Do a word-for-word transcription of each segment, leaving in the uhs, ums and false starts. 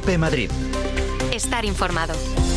COPE Madrid. Estar informado.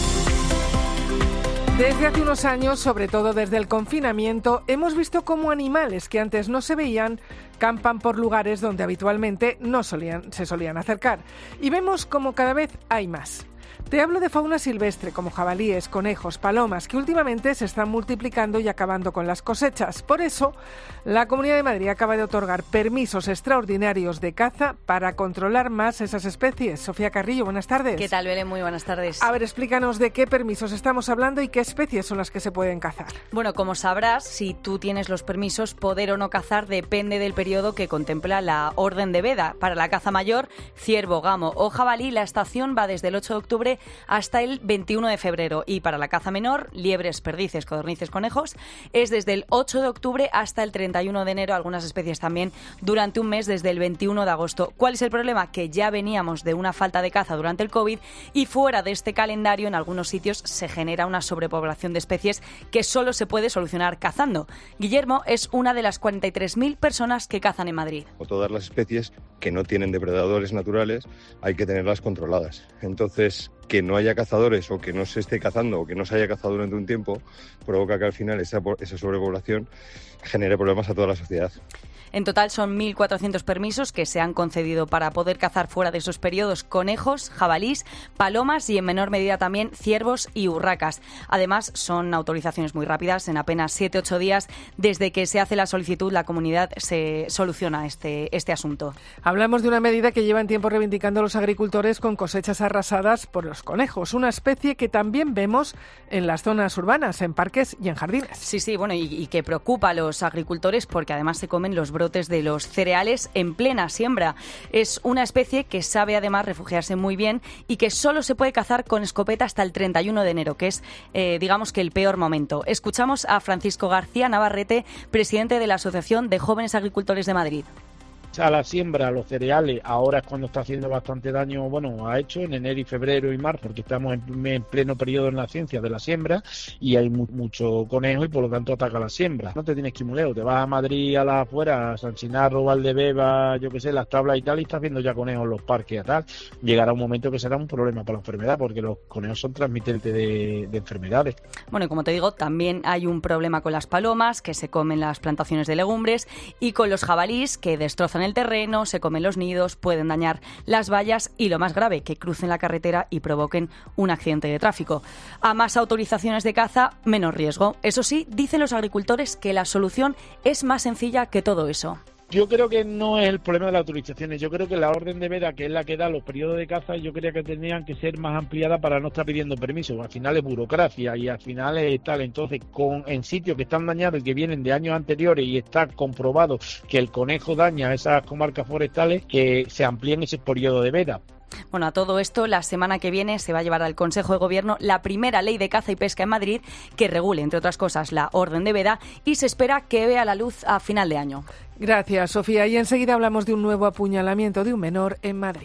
Desde hace unos años, sobre todo desde el confinamiento, hemos visto cómo animales que antes no se veían campan por lugares donde habitualmente no solían, se solían acercar. Y vemos como cada vez hay más. Te hablo de fauna silvestre como jabalíes, conejos, palomas, que últimamente se están multiplicando y acabando con las cosechas. Por eso, la Comunidad de Madrid acaba de otorgar permisos extraordinarios de caza para controlar más esas especies. Sofía Carrillo, buenas tardes. ¿Qué tal, Belén? Muy buenas tardes. A ver, explícanos de qué permisos estamos hablando y qué especies son las que se pueden cazar. Bueno, como sabrás, si tú tienes los permisos, poder o no cazar depende del periodo que contempla la Orden de Veda. Para la caza mayor, ciervo, gamo o jabalí, la estación va desde el ocho de octubre hasta el veintiuno de febrero, y para la caza menor, liebres, perdices, codornices, conejos, es desde el ocho de octubre hasta el treinta y uno de enero, algunas especies también durante un mes desde el veintiuno de agosto. ¿Cuál es el problema? Que ya veníamos de una falta de caza durante el COVID y fuera de este calendario en algunos sitios se genera una sobrepoblación de especies que solo se puede solucionar cazando. Guillermo es una de las cuarenta y tres mil personas que cazan en Madrid. O todas las especies que no tienen depredadores naturales hay que tenerlas controladas. Entonces, que no haya cazadores o que no se esté cazando o que no se haya cazado durante un tiempo provoca que al final esa, esa sobrepoblación genere problemas a toda la sociedad. En total son mil cuatrocientos permisos que se han concedido para poder cazar fuera de esos periodos conejos, jabalís, palomas y en menor medida también ciervos y urracas. Además, son autorizaciones muy rápidas, en apenas siete a ocho días desde que se hace la solicitud la comunidad se soluciona este, este asunto. Hablamos de una medida que llevan tiempo reivindicando los agricultores con cosechas arrasadas por los conejos, una especie que también vemos en las zonas urbanas, en parques y en jardines. Sí, sí, bueno, y, y que preocupa a los agricultores porque además se comen los brotes de los cereales en plena siembra. Es una especie que sabe además refugiarse muy bien y que solo se puede cazar con escopeta hasta el treinta y uno de enero, que es, eh, digamos que el peor momento. Escuchamos a Francisco García Navarrete, presidente de la Asociación de Jóvenes Agricultores de Madrid. A la siembra, los cereales, ahora es cuando está haciendo bastante daño, bueno, ha hecho en enero y febrero y marzo, porque estamos en, en pleno periodo en la ciencia de la siembra y hay mu- mucho conejo y por lo tanto ataca la siembra. No te tienes quimuleo, te vas a Madrid, a las afueras, a San Chinarro, Valdebeba, yo qué sé, las tablas y tal, y estás viendo ya conejos en los parques y tal. Llegará un momento que será un problema para la enfermedad, porque los conejos son transmitentes de, de enfermedades. Bueno, y como te digo, también hay un problema con las palomas, que se comen las plantaciones de legumbres, y con los jabalís, que destrozan el terreno, se comen los nidos, pueden dañar las vallas y, lo más grave, que crucen la carretera y provoquen un accidente de tráfico. A más autorizaciones de caza, menos riesgo. Eso sí, dicen los agricultores que la solución es más sencilla que todo eso. Yo creo que no es el problema de las autorizaciones, yo creo que la orden de veda, que es la que da los periodos de caza, yo creo que tendrían que ser más ampliadas para no estar pidiendo permiso. Al final es burocracia y al final es tal. Entonces, con en sitios que están dañados y que vienen de años anteriores y está comprobado que el conejo daña esas comarcas forestales, que se amplíen ese periodo de veda. Bueno, a todo esto, la semana que viene se va a llevar al Consejo de Gobierno la primera ley de caza y pesca en Madrid que regule, entre otras cosas, la orden de veda, y se espera que vea la luz a final de año. Gracias, Sofía. Y enseguida hablamos de un nuevo apuñalamiento de un menor en Madrid.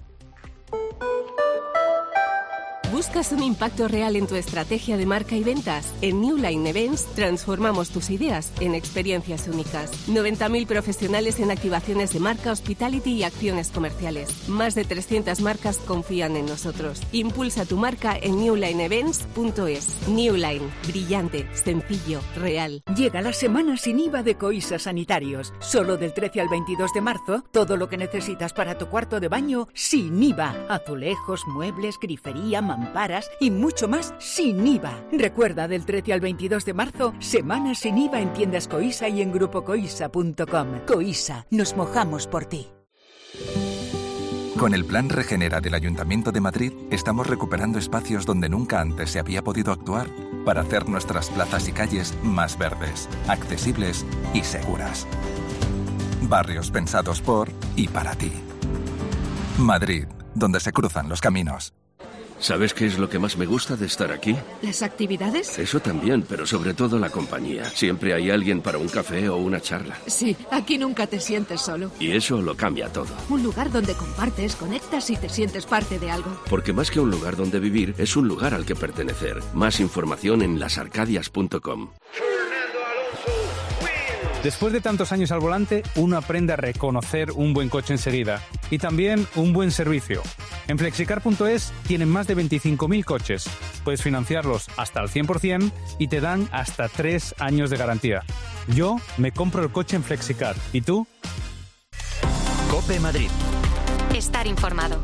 ¿Buscas un impacto real en tu estrategia de marca y ventas? En New Line Events transformamos tus ideas en experiencias únicas. noventa mil profesionales en activaciones de marca, hospitality y acciones comerciales. Más de trescientas marcas confían en nosotros. Impulsa tu marca en new line events punto es. New Line, brillante, sencillo, real. Llega la semana sin I V A de Coisa Sanitarios. Solo del trece al veintidós de marzo, todo lo que necesitas para tu cuarto de baño sin I V A. Azulejos, muebles, grifería, mamparas y mucho más sin I V A. Recuerda, del trece al veintidós de marzo, semana sin I V A en tiendas Coisa y en grupo coisa punto com. Coisa, nos mojamos por ti. Con el Plan Regenera del Ayuntamiento de Madrid, estamos recuperando espacios donde nunca antes se había podido actuar para hacer nuestras plazas y calles más verdes, accesibles y seguras. Barrios pensados por y para ti. Madrid, donde se cruzan los caminos. ¿Sabes qué es lo que más me gusta de estar aquí? ¿Las actividades? Eso también, pero sobre todo la compañía. Siempre hay alguien para un café o una charla. Sí, aquí nunca te sientes solo. Y eso lo cambia todo. Un lugar donde compartes, conectas y te sientes parte de algo. Porque más que un lugar donde vivir, es un lugar al que pertenecer. Más información en las arcadias punto com. Después de tantos años al volante, uno aprende a reconocer un buen coche enseguida y también un buen servicio. En flexicar punto es tienen más de veinticinco mil coches. Puedes financiarlos hasta al cien por ciento y te dan hasta tres años de garantía. Yo me compro el coche en Flexicar. ¿Y tú? COPE Madrid. Estar informado.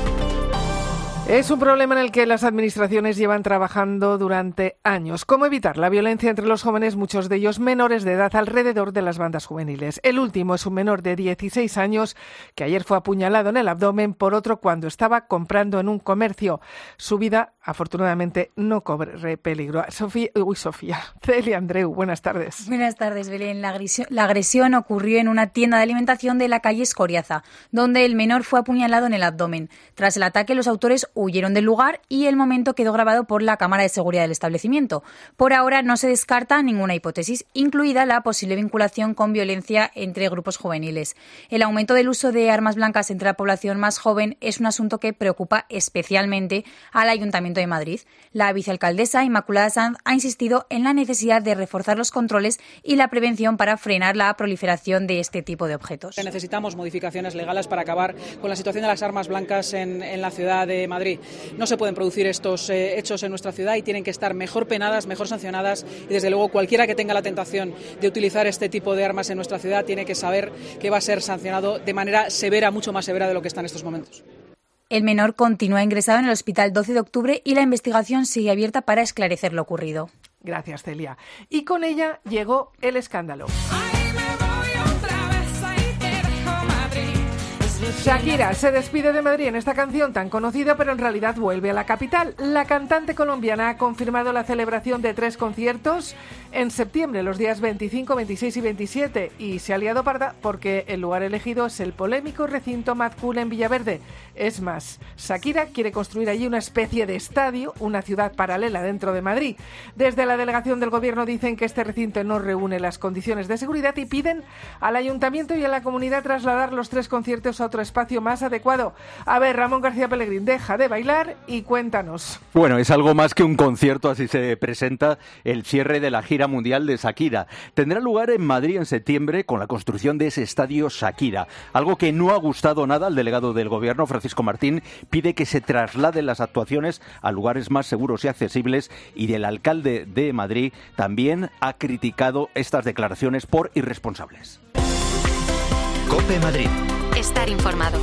Es un problema en el que las administraciones llevan trabajando durante años. ¿Cómo evitar la violencia entre los jóvenes, muchos de ellos menores de edad, alrededor de las bandas juveniles? El último es un menor de dieciséis años que ayer fue apuñalado en el abdomen por otro cuando estaba comprando en un comercio. Su vida, afortunadamente, no corre peligro. Sofía, uy, Sofía, Celia Andreu, buenas tardes. Buenas tardes, Belén. La agresión, la agresión ocurrió en una tienda de alimentación de la calle Escoriaza, donde el menor fue apuñalado en el abdomen. Tras el ataque, los autores huyeron del lugar y el momento quedó grabado por la cámara de seguridad del establecimiento. Por ahora no se descarta ninguna hipótesis, incluida la posible vinculación con violencia entre grupos juveniles. El aumento del uso de armas blancas entre la población más joven es un asunto que preocupa especialmente al Ayuntamiento de Madrid. La vicealcaldesa Inmaculada Sanz ha insistido en la necesidad de reforzar los controles y la prevención para frenar la proliferación de este tipo de objetos. Necesitamos modificaciones legales para acabar con la situación de las armas blancas en, en la ciudad de Madrid. No se pueden producir estos eh, hechos en nuestra ciudad y tienen que estar mejor penadas, mejor sancionadas y desde luego cualquiera que tenga la tentación de utilizar este tipo de armas en nuestra ciudad tiene que saber que va a ser sancionado de manera severa, mucho más severa de lo que está en estos momentos. El menor continúa ingresado en el hospital doce de octubre y la investigación sigue abierta para esclarecer lo ocurrido. Gracias, Celia. Y con ella llegó el escándalo. Shakira se despide de Madrid en esta canción tan conocida, pero en realidad vuelve a la capital. La cantante colombiana ha confirmado la celebración de tres conciertos en septiembre, los días veinticinco, veintiséis y veintisiete, y se ha liado parda porque el lugar elegido es el polémico recinto Mad Cool en Villaverde. Es más, Shakira quiere construir allí una especie de estadio, una ciudad paralela dentro de Madrid. Desde la delegación del gobierno dicen que este recinto no reúne las condiciones de seguridad y piden al ayuntamiento y a la comunidad trasladar los tres conciertos a otro espacio más adecuado. A ver, Ramón García Pellegrín, deja de bailar y cuéntanos. Bueno, es algo más que un concierto, así se presenta el cierre de la gira mundial de Shakira. Tendrá lugar en Madrid en septiembre con la construcción de ese estadio Shakira. Algo que no ha gustado nada al delegado del gobierno, Francisco Martín, pide que se trasladen las actuaciones a lugares más seguros y accesibles, y del alcalde de Madrid también ha criticado estas declaraciones por irresponsables. COPE Madrid. Estar informado.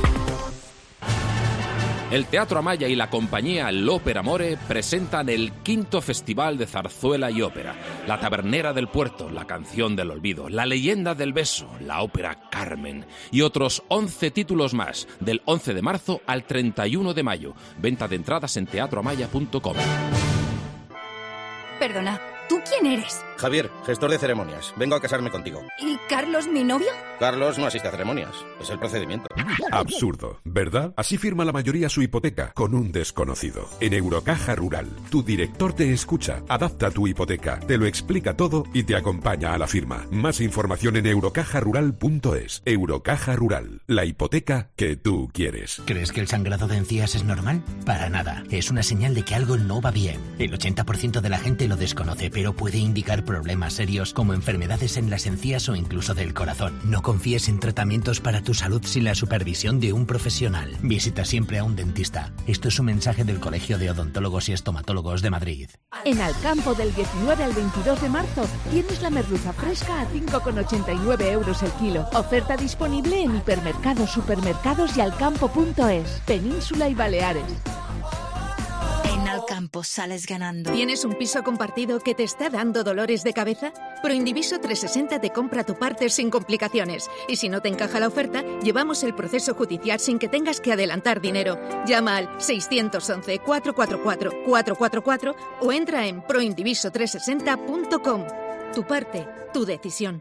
El Teatro Amaya y la compañía L'Opera Amore presentan el quinto Festival de Zarzuela y Ópera, La Tabernera del Puerto, La Canción del Olvido, La Leyenda del Beso, la Ópera Carmen y otros once títulos más, del once de marzo al treinta y uno de mayo. Venta de entradas en teatro amaya punto com. Perdona, ¿tú quién eres? Javier, gestor de ceremonias. Vengo a casarme contigo. ¿Y Carlos, mi novio? Carlos no asiste a ceremonias. Es el procedimiento. Absurdo, ¿verdad? Así firma la mayoría su hipoteca, con un desconocido. En Eurocaja Rural, tu director te escucha, adapta tu hipoteca, te lo explica todo y te acompaña a la firma. Más información en eurocaja rural punto es. Eurocaja Rural, la hipoteca que tú quieres. ¿Crees que el sangrado de encías es normal? Para nada. Es una señal de que algo no va bien. El ochenta por ciento de la gente lo desconoce, pero puede indicar problemas serios como enfermedades en las encías o incluso del corazón. No confíes en tratamientos para tu salud sin la supervisión de un profesional. Visita siempre a un dentista. Esto es un mensaje del Colegio de Odontólogos y Estomatólogos de Madrid. En Alcampo, del diecinueve al veintidós de marzo, tienes la merluza fresca a cinco con ochenta y nueve euros el kilo. Oferta disponible en hipermercados, supermercados y alcampo punto es. Península y Baleares. En Alcampo sales ganando. ¿Tienes un piso compartido que te está dando dolores de cabeza? Proindiviso trescientos sesenta te compra tu parte sin complicaciones. Y si no te encaja la oferta, llevamos el proceso judicial sin que tengas que adelantar dinero. Llama al seiscientos once, cuatrocientos cuarenta y cuatro, cuatrocientos cuarenta y cuatro o entra en proindiviso trescientos sesenta punto com. Tu parte, tu decisión.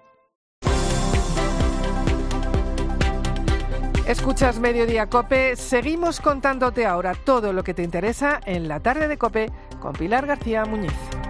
Escuchas Mediodía COPE. Seguimos contándote ahora todo lo que te interesa en la tarde de COPE con Pilar García Muñiz.